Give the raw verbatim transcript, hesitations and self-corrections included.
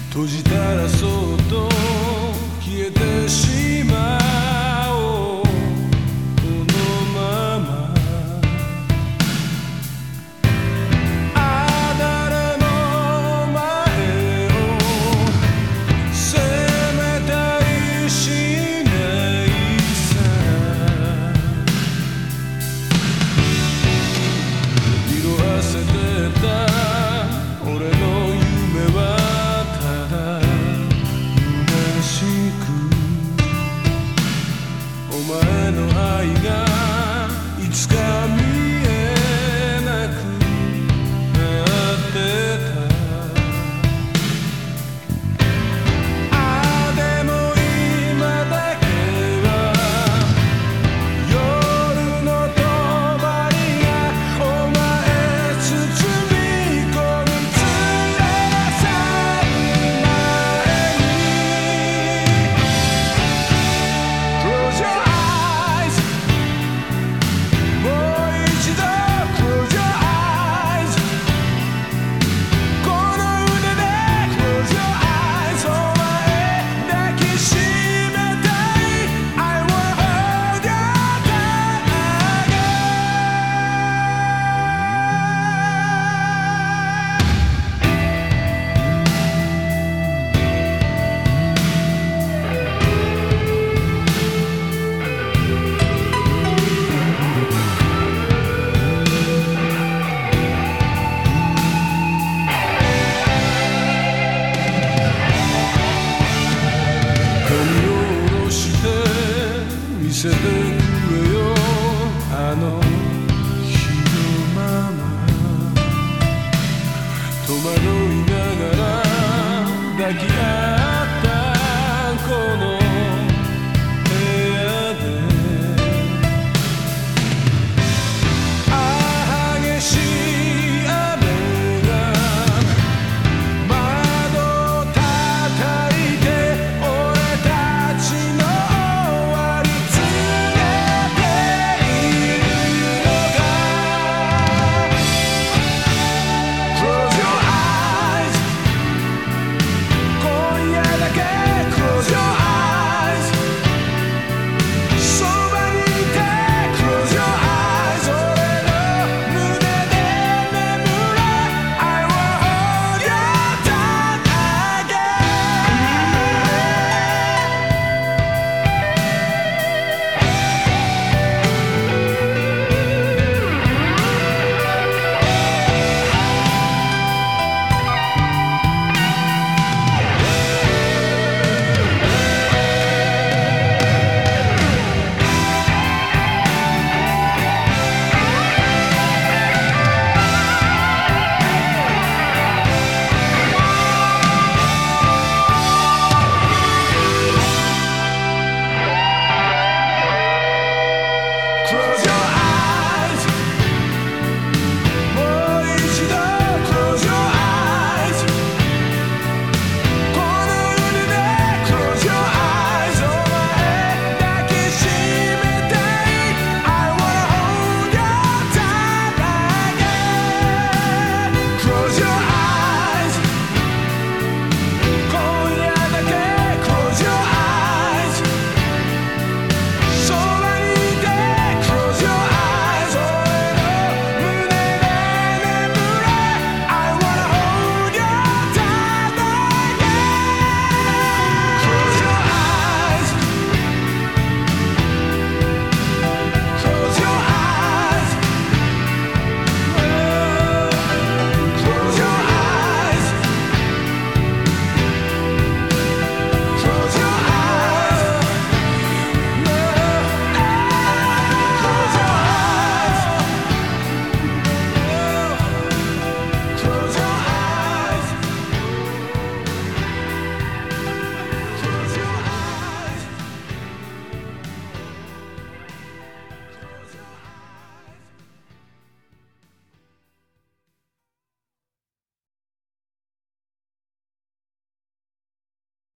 閉じたらそっと消えてしまおう。このままあ誰の前を責めたりしないさ。色あせてた俺の夢はただ虚しく、お前の愛がいつか見えなくなってた。ああでも今だけは夜の帳がお前包み込み連れ去る前に Close your eyes もう一度 Close your eyes この腕で Close your eyes お前抱きしめたい I wanna hold your tight 髪を下ろして見せてくれよあの